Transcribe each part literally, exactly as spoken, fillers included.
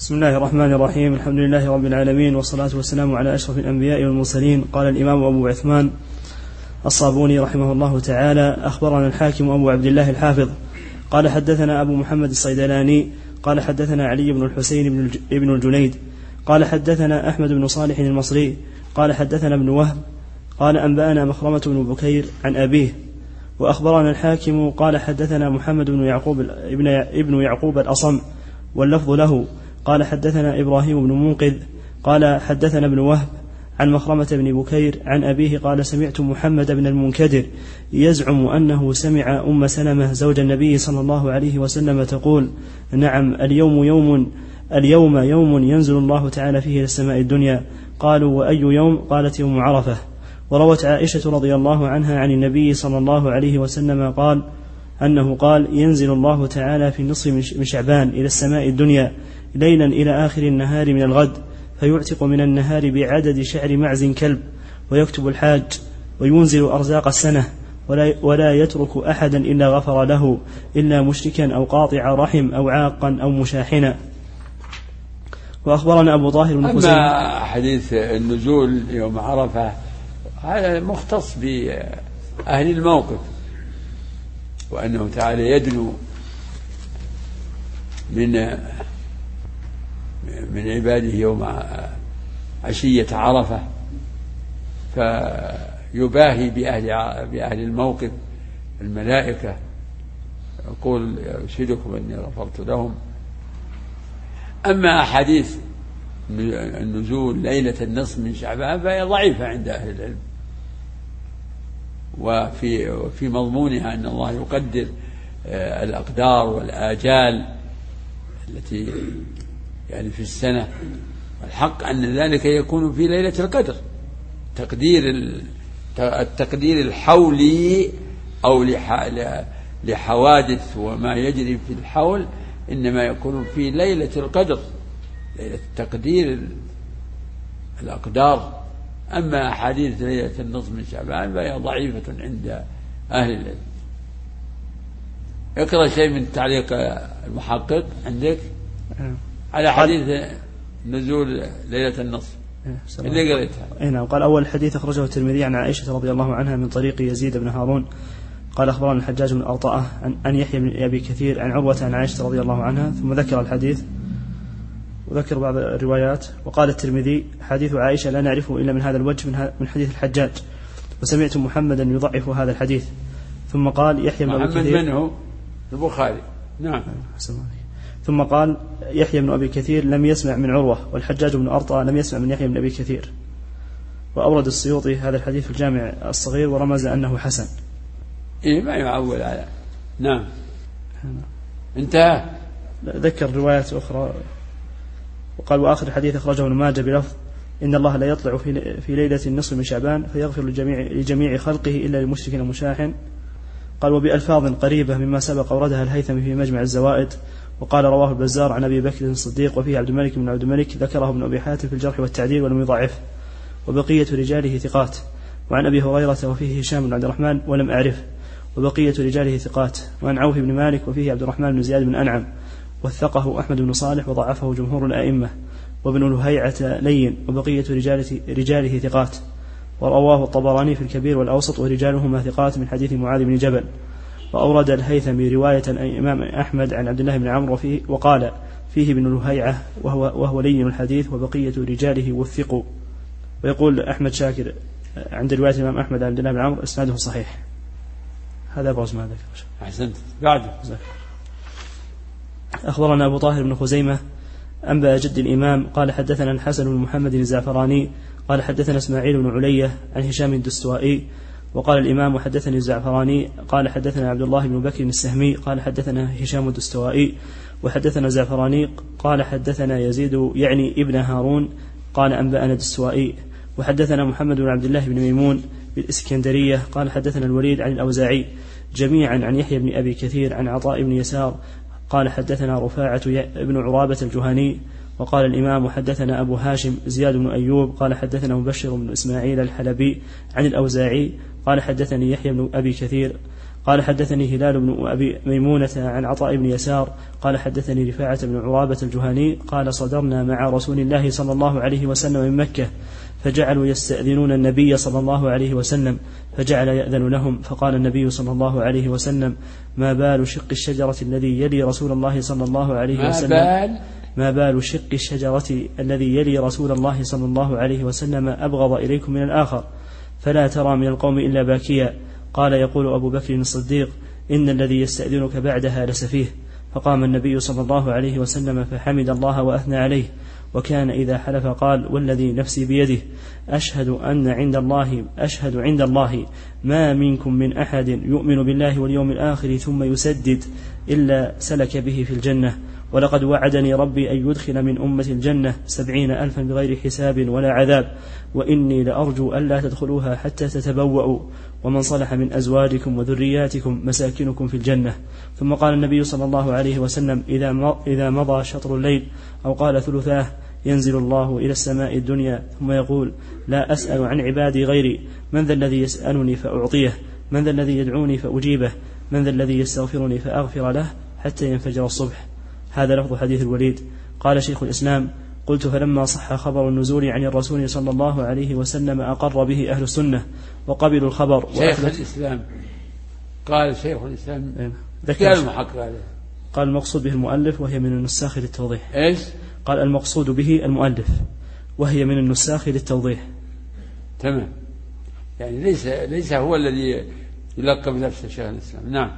بسم الله الرحمن الرحيم. الحمد لله رب العالمين، والصلاة والسلام على أشرف الأنبياء والمرسلين. قال الإمام أبو عثمان الصابوني رحمه الله تعالى: أخبرنا الحاكم أبو عبد الله الحافظ قال حدثنا أبو محمد الصيدلاني قال حدثنا علي بن الحسين بن الجنيد قال حدثنا أحمد بن صالح المصري قال حدثنا ابن وهب قال أنبأنا مخرمة بن بكير عن أبيه. وأخبرنا الحاكم قال حدثنا محمد بن يعقوب ابن, ابن يعقوب الأصم واللفظ له قال حدثنا إبراهيم بن منقذ قال حدثنا ابن وهب عن مخرمة بن بكير عن أبيه قال: سمعت محمد بن المنكدر يزعم أنه سمع أم سلمة زوج النبي صلى الله عليه وسلم تقول: نعم، اليوم يوم اليوم يوم ينزل الله تعالى فيه إلى السماء الدنيا. قالوا: وأي يوم؟ قالت: يوم عرفة. وروت عائشة رضي الله عنها عن النبي صلى الله عليه وسلم قال أنه قال: ينزل الله تعالى في النصف من شعبان إلى السماء الدنيا ليلا إلى آخر النهار من الغد، فيعتق من النهار بعدد شعر معز كلب، ويكتب الحاج، وينزل أرزاق السنة، ولا, ولا يترك أحدا إلا غفر له، إلا مشركا أو قاطع رحم أو عاقا أو مشاحنا. وأخبرنا أبو طاهر بن خزيمة. أما حديث النزول يوم عرفة هذا مختص بأهل الموقف، وأنه تعالى يدنو من من عباده يوم عشية عرفة، فيباهي بأهل بأهل الموقف الملائكة، يقول: أشهدكم أني غفرت لهم. أما أحاديث النزول ليلة النصف من شعبان فهي ضعيفة عند أهل العلم، وفي وفي مضمونها أن الله يقدر الأقدار والآجال التي يعني في السنة، والحق أن ذلك يكون في ليلة القدر. تقدير التقدير الحولي أو لحوادث وما يجري في الحول إنما يكون في ليلة القدر، ليلة تقدير الأقدار. أما أحاديث ليلة النصف من شعبان فهي ضعيفة عند أهل العلم. اقرأ شيء من تعليق المحقق عندك على حديث نزول ليلة النصف اللي قريتها. نعم. قال: أول حديث أخرجه الترمذي عن عائشة رضي الله عنها من طريق يزيد بن هارون قال: أخبرنا الحجاج بن أرطأة عن يحيى بن أبي كثير عن عروة عن عائشة رضي الله عنها، ثم ذكر الحديث وذكر بعض الروايات. وقال الترمذي: حديث عائشة لا نعرفه إلا من هذا الوجه من حديث الحجاج، وسمعت محمدا يضعف هذا الحديث. ثم قال يحيى بن أبي كثير منه البخاري. نعم. ثم قال يحيى بن أبي كثير لم يسمع من عروة، والحجاج بن أرطأة لم يسمع من يحيى بن أبي كثير. وأورد السيوطي هذا الحديث في الجامع الصغير ورمز أنه حسن. إيه ما يعول على. نعم. انتهى. ذكر روايات أخرى وقال: وآخر حديث أخرجه ابن ماجه بلفظ: إن الله لا يطلع في في ليلة النصف من شعبان فيغفر لجميع لجميع خلقه إلا للمشرك المشاحن. قال: وبألفاظ قريبة مما سبق أوردها الهيثمي في مجمع الزوائد. وقال: رواه البزار عن أبي بكر الصديق وفيه عبد الملك بن عبد الملك، ذكره ابن أبي حاتم في الجرح والتعديل ولم يضعف، وبقية رجاله ثقات. وعن أبي هريرة وفيه هشام بن عبد الرحمن ولم أعرف، وبقية رجاله ثقات. وعن عوف بن مالك وفيه عبد الرحمن بن زياد بن أنعم، وثقه أحمد بن صالح وضعفه جمهور الأئمة. وابن لهيعة لين، وبقية رجاله, رجاله ثقات. ورواه الطبراني في الكبير والأوسط ورجالهما ثقات من حديث معاذ بن جبل. وأورد الهيثمي رواية الإمام أحمد عن عبد الله بن عمرو وفيه وقال فيه ابن لهيعة وهو, وهو لين الحديث، وبقية رجاله وثقوا. ويقول أحمد شاكر عند رواية الإمام أحمد عن عبد الله بن عمرو إسناده صحيح. هذا أبرز ما ذكر. أحسنت. بعد أخبرنا أبو طاهر بن خزيمة أنبأ جد الإمام قال حدثنا الحسن بن محمد الزعفراني قال حدثنا إسماعيل بن علية عن هشام الدستوائي. وقال الإمام: وحدثني الزعفراني قال حدثنا عبد الله بن بكر السهمي قال حدثنا هشام الدستوائي. وحدثنا الزعفراني قال حدثنا يزيد يعني ابن هارون قال أنبأنا الدستوائي. وحدثنا محمد بن عبد الله بن ميمون بالإسكندرية قال حدثنا الوليد عن الأوزاعي جميعا عن يحيى بن أبي كثير عن عطاء بن يسار قال حدثنا رفاعة بن عرابة الجهني. وقال الإمام: حدثنا أبو هاشم زياد بن أيوب قال حدثنا مبشر بن إسماعيل الحلبي عن الأوزاعي قال حدثني يحيى بن أبي كثير قال حدثني هلال بن أبي ميمونة عن عطاء بن يسار قال حدثني رفاعة بن عرابة الجهني قال صدرنا مع رسول الله صلى الله عليه وسلم من مكة فجعلوا يستأذنون النبي صلى الله عليه وسلم فجعل يأذن لهم فقال النبي صلى الله عليه وسلم ما بال شق الشجرة الذي يلي رسول الله صلى الله عليه وسلم ما بال ما بال شق الشجرة الذي يلي رسول الله صلى الله عليه وسلم أبغض إليكم من الآخر فلا ترى من القوم إلا باكيا. قال يقول أبو بكر الصديق إن الذي يستأذنك بعدها لسفيه. فقام النبي صلى الله عليه وسلم فحمد الله وأثنى عليه وكان إذا حلف قال والذي نفسي بيده أشهد أن عند الله أشهد عند الله ما منكم من أحد يؤمن بالله واليوم الآخر ثم يسدد إلا سلك به في الجنة ولقد وعدني ربي أن يدخل من أمة الجنة سبعين ألفا بغير حساب ولا عذاب وإني لأرجو ألا تدخلوها حتى تتبوأوا ومن صلح من أزواجكم وذرياتكم مساكنكم في الجنة. ثم قال النبي صلى الله عليه وسلم إذا مضى شطر الليل أو قال ثلثاه ينزل الله إلى السماء الدنيا ثم يقول لا أسأل عن عبادي غيري من ذا الذي يسألني فأعطيه من ذا الذي يدعوني فأجيبه من ذا الذي يستغفرني فأغفر له حتى ينفجر الصبح. هذا لفظ حديث الوليد. قال شيخ الإسلام قلت فلما صح خبر النزول عن الرسول صلى الله عليه وسلم أقر به أهل السنة وقبلوا الخبر. شيخ الإسلام قال شيخ الإسلام ذكر المحقق قال المقصود به المؤلف وهي من النساخ للتوضيح. إيش؟ قال المقصود به المؤلف وهي من النساخ للتوضيح. تمام، يعني ليس ليس هو الذي يلقب نفسه شيخ الإسلام. نعم.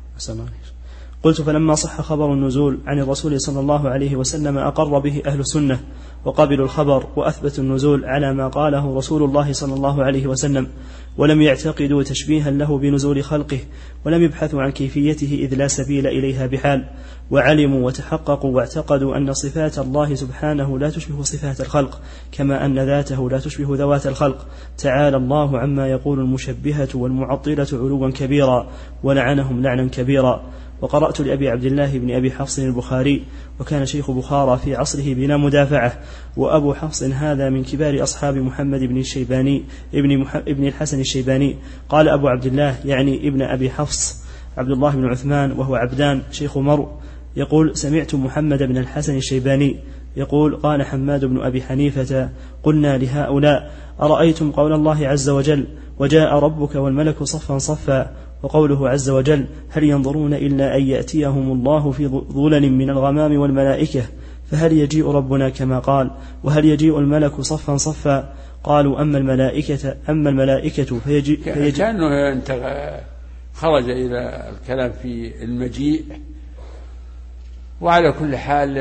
قلت فلما صح خبر النزول عن الرسول صلى الله عليه وسلم أقر به أهل السنة وقبلوا الخبر وأثبتوا النزول على ما قاله رسول الله صلى الله عليه وسلم ولم يعتقدوا تشبيها له بنزول خلقه ولم يبحثوا عن كيفيته إذ لا سبيل إليها بحال وعلموا وتحققوا واعتقدوا أن صفات الله سبحانه لا تشبه صفات الخلق كما أن ذاته لا تشبه ذوات الخلق. تعالى الله عما يقول المشبهة والمعطلة علوا كبيرا ولعنهم لعنا كبيرا. وقرأت لأبي عبد الله بن أبي حفص البخاري وكان شيخ بخارى في عصره بلا مدافعة وأبو حفص هذا من كبار أصحاب محمد بن الشيباني ابن, مح... ابن الحسن الشيباني. قال أبو عبد الله يعني ابن أبي حفص عبد الله بن عثمان وهو عبدان شيخ مرء يقول سمعت محمد بن الحسن الشيباني يقول قال حماد بن أبي حنيفة قلنا لهؤلاء أرأيتم قول الله عز وجل وجاء ربك والملك صفا صفا وقوله عز وجل هل ينظرون إلا أن يأتيهم الله في ظلل من الغمام والملائكة فهل يجيء ربنا كما قال وهل يجيء الملك صفا صفا قالوا أما الملائكة أما الملائكة فيجيء, فيجيء كأنه أنت خرج إلى الكلام في المجيء. وعلى كل حال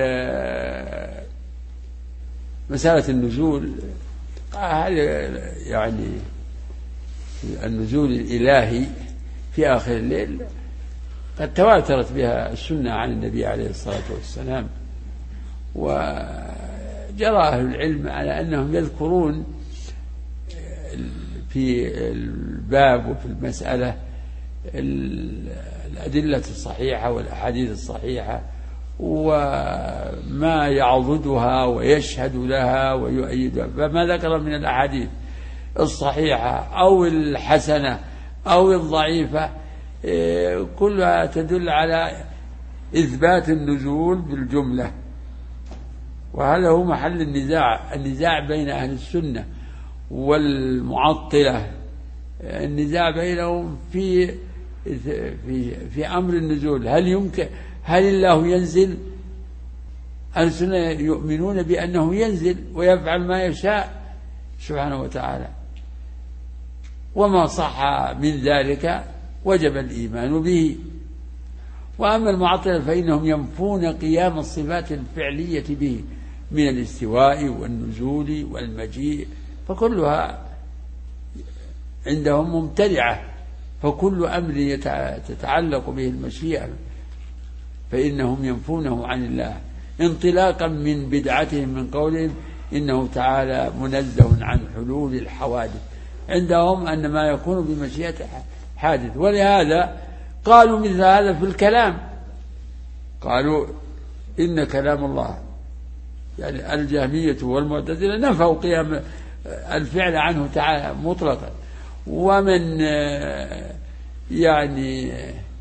مسألة النزول يعني النزول الإلهي في آخر الليل قد تواترت بها السنة عن النبي عليه الصلاة والسلام وجرى أهل العلم على أنهم يذكرون في الباب وفي المسألة الأدلة الصحيحة والأحاديث الصحيحة وما يعضدها ويشهد لها ويؤيدها. فما ذكر من الأحاديث الصحيحة أو الحسنة أو الضعيفة كلها تدل على إثبات النزول بالجملة. وهذا هو محل النزاع النزاع بين أهل السنة والمعطلة. النزاع بينهم في في في أمر النزول. هل يمكن هل الله ينزل؟ أهل السنة يؤمنون بأنه ينزل ويفعل ما يشاء سبحانه وتعالى وما صح من ذلك وجب الإيمان به. وأما المعطلة فإنهم ينفون قيام الصفات الفعلية به من الاستواء والنزول والمجيء فكلها عندهم ممتنعة. فكل أمر تتعلق به المشيئة فإنهم ينفونه عن الله انطلاقا من بدعتهم من قولهم إنه تعالى منزه عن حلول الحوادث. عندهم أن ما يكون بمشيئة حادث. ولهذا قالوا مثل هذا في الكلام. قالوا إن كلام الله يعني الجهمية والمعتزلة نفوا قيام الفعل عنه تعالى مطلقا. ومن يعني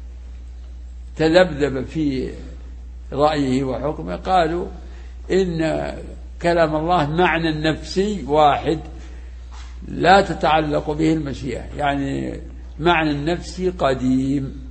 تذبذب في رأيه وحكمه قالوا إن كلام الله معنى نفسي واحد لا تتعلق به المشيئة، يعني معنى النفسي قديم